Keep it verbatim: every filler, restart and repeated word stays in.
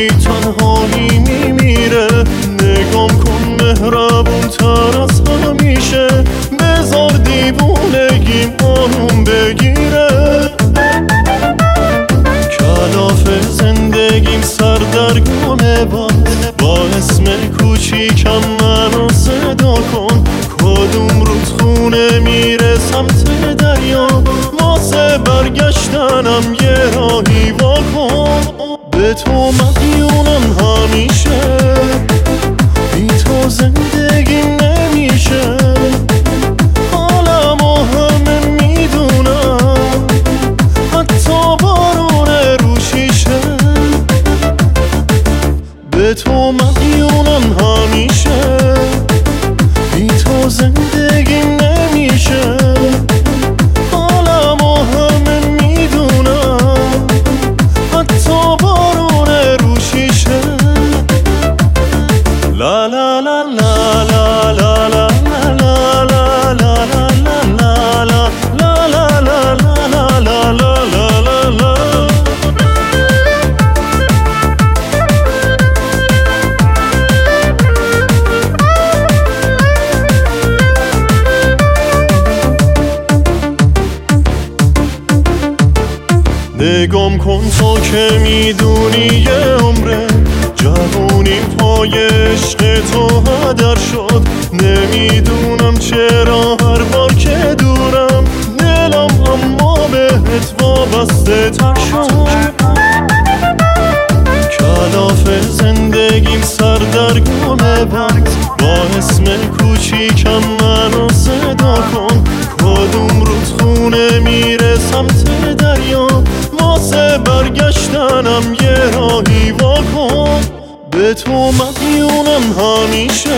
تنهایی میمیره. نگام کن مهربون تر از همیشه، بذار دیوونگیم آروم بگیره. کلاف زندگیم سردرگمه، باز با اسم کوچیکم منو صدا کن. کدوم رودخونه میره سمت دریا، واسه برگشتنم یه راهی واکن. به تو مدیونم همیشه، بی تو زندگیم نمیشه. حالمو همه میدونم، حتی بارون رو شیشه. به تو مدیونم همیشه، بی تو زندگیم نمیشه. حالمو همه میدونم، حتی بارون رو شیشه. لا لا لا لا لا لا لا لا لا لا لا لا لا لا لا لا. نگام کن تو که میدونی یه عمره، جوونی پای عشق تو هدر شد. نمیدونم چرا هر بار که دورم، دلم اما بهت وابسته تر شد. کلاف زندگیم سردرگمه، باز با اسم کوچیکم منو صدا کن. کدوم رودخونه میره سمت دریا، واسه برگشتنم یه راهی واکن. به تو مدیونم همیشه،